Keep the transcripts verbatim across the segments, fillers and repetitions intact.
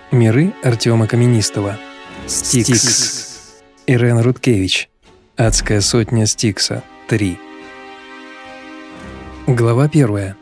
Миры Артема Каменистого. Стикс. Ирен Рудкевич. Адская сотня Стикса. три. Глава первая.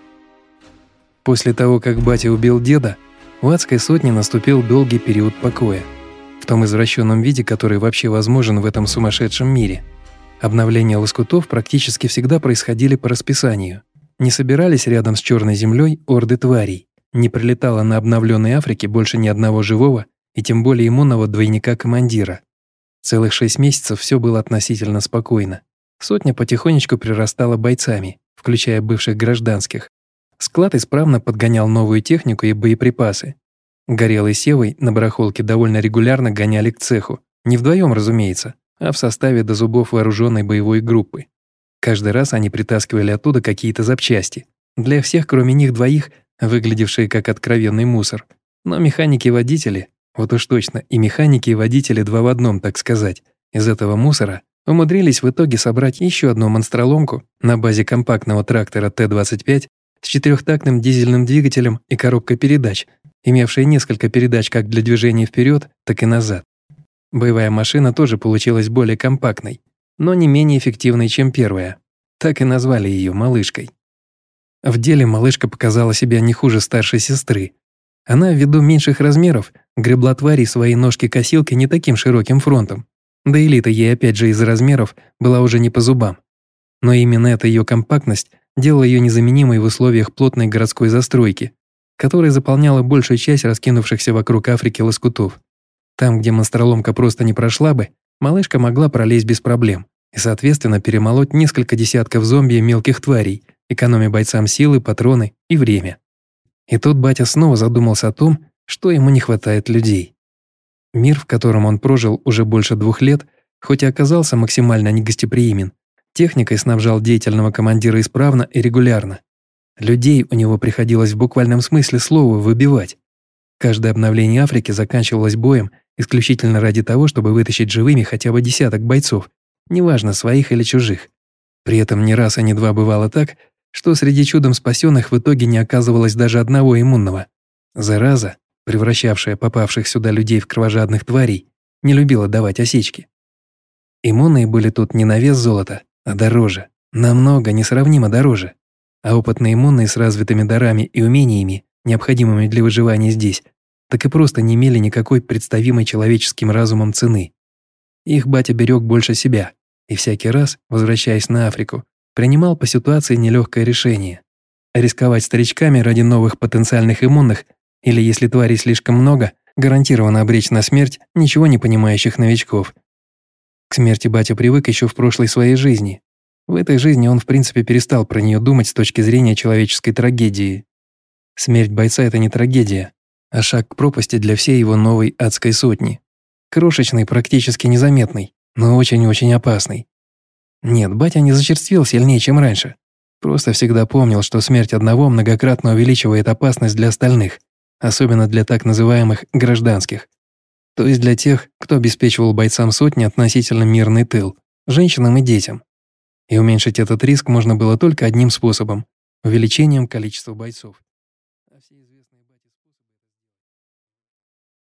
После того, как батя убил деда, в адской сотне наступил долгий период покоя. В том извращенном виде, который вообще возможен в этом сумасшедшем мире. Обновления лоскутов практически всегда происходили по расписанию. Не собирались рядом с черной землей орды тварей. Не прилетало на обновленной Африке больше ни одного живого и тем более иммунного двойника командира. Целых шесть месяцев все было относительно спокойно. Сотня потихонечку прирастала бойцами, включая бывших гражданских. Склад исправно подгонял новую технику и боеприпасы. Горелый с Севой на барахолке довольно регулярно гоняли к цеху. Не вдвоем, разумеется, а в составе до зубов вооруженной боевой группы. Каждый раз они притаскивали оттуда какие-то запчасти. Для всех, кроме них двоих, выглядевшие как откровенный мусор. Но механики и водители, вот уж точно, и механики, и водители два в одном, так сказать, из этого мусора умудрились в итоге собрать еще одну монстроломку на базе компактного трактора Т двадцать пять с четырехтактным дизельным двигателем и коробкой передач, имевшей несколько передач как для движения вперед, так и назад. Боевая машина тоже получилась более компактной, но не менее эффективной, чем первая. Так и назвали ее «малышкой». В деле малышка показала себя не хуже старшей сестры. Она, ввиду меньших размеров, гребла тварей своей ножки-косилки не таким широким фронтом. Да элита ей опять же из-за размеров была уже не по зубам. Но именно эта ее компактность делала ее незаменимой в условиях плотной городской застройки, которая заполняла большую часть раскинувшихся вокруг Африки лоскутов. Там, где монстроломка просто не прошла бы, малышка могла пролезть без проблем и, соответственно, перемолоть несколько десятков зомби и мелких тварей, экономя бойцам силы, патроны и время. И тут батя снова задумался о том, что ему не хватает людей. Мир, в котором он прожил уже больше двух лет, хоть и оказался максимально негостеприимен, техникой снабжал деятельного командира исправно и регулярно. Людей у него приходилось в буквальном смысле слова выбивать. Каждое обновление Африки заканчивалось боем исключительно ради того, чтобы вытащить живыми хотя бы десяток бойцов, неважно, своих или чужих. При этом не раз и не два бывало так, что среди чудом спасенных в итоге не оказывалось даже одного иммунного. Зараза, превращавшая попавших сюда людей в кровожадных тварей, не любила давать осечки. Иммунные были тут не на вес золота, а дороже, намного, несравнимо дороже. А опытные иммунные с развитыми дарами и умениями, необходимыми для выживания здесь, так и просто не имели никакой представимой человеческим разумом цены. Их батя берег больше себя, и всякий раз, возвращаясь на Африку, принимал по ситуации нелегкое решение. Рисковать старичками ради новых потенциальных иммунных или, если тварей слишком много, гарантированно обречь на смерть ничего не понимающих новичков. К смерти батя привык еще в прошлой своей жизни. В этой жизни он в принципе перестал про нее думать с точки зрения человеческой трагедии. Смерть бойца – это не трагедия, а шаг к пропасти для всей его новой адской сотни. Крошечный, практически незаметный, но очень-очень опасный. Нет, батя не зачерствел сильнее, чем раньше. Просто всегда помнил, что смерть одного многократно увеличивает опасность для остальных, особенно для так называемых гражданских. То есть для тех, кто обеспечивал бойцам сотни относительно мирный тыл, женщинам и детям. И уменьшить этот риск можно было только одним способом – увеличением количества бойцов.